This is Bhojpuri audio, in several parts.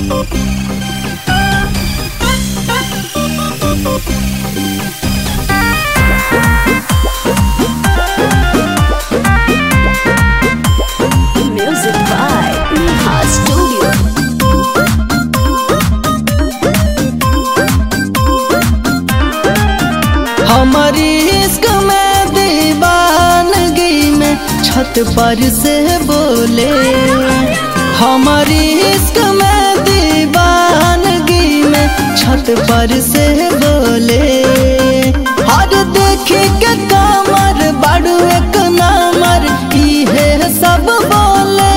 Music by Neha Studio. हमारी इश्क में दीवानगी में छत पर से बोले, हमारी इश्क में दीवानगी में छत पर से बोले। हर देखी के कमर बड़ू एक नामर इहे सब बोले।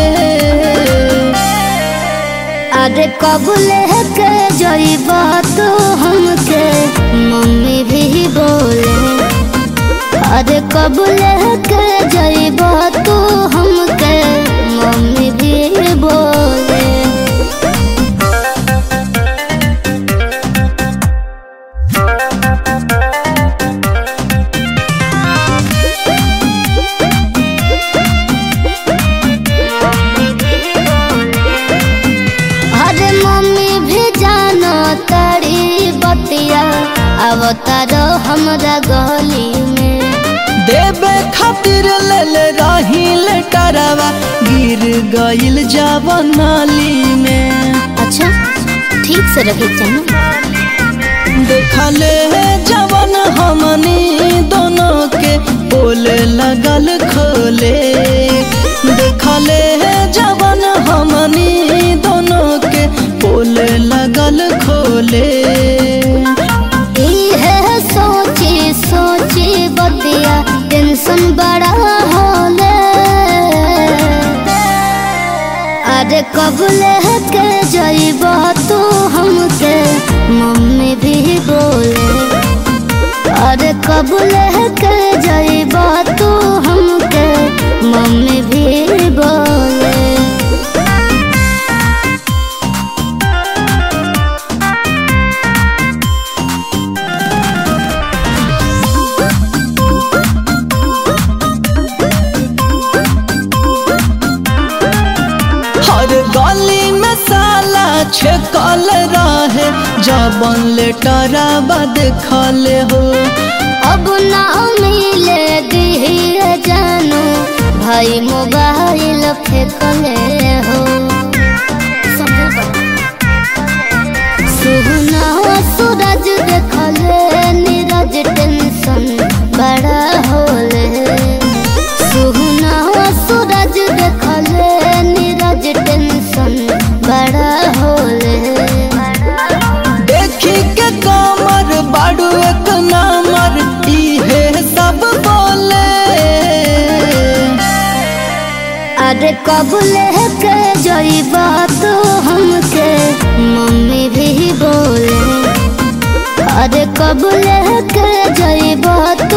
अरे कबूले के जइबा तो हमके मम्मी भी बोले। अरे कबूले के जइबा तो हमके मम्मी भी बोले। अरे मम्मी भी जानो तारी बतिया अवतारो हमरा गली में। देवे खातिर ले रही लेटरवा गिर गइल जावन नाली में। अच्छा ठीक से रहे जाना। देखले जवन हमनी दोनों के पोल लगल खोले। देखले जवन हमनी दोनों के पोल लगल खोले। इहे सोची सोची बतिया टेंशन बड़ा होले। अरे कबूले के जइबा तू हमके मम्मी भी बोले। अरे कबूले के जइबा तू हमके मम्मी भी बोले। हर गली में साला छेकल रहे जबन लेटरवा देखले हो। अब ना मिले दिए जानो भाई मोबाइल फेंकले हो। सुना सूरज देखले नीरज टेंशन बड़ा होले। सुना सूरज देखले नीरज टेंशन बड़ा होले। देखी के कमर बाड़ू एक नामर इहे सब बोले। अरे कबूले के जइबा तो हमके मम्मी भी बोले। अरे कबूले के जइबा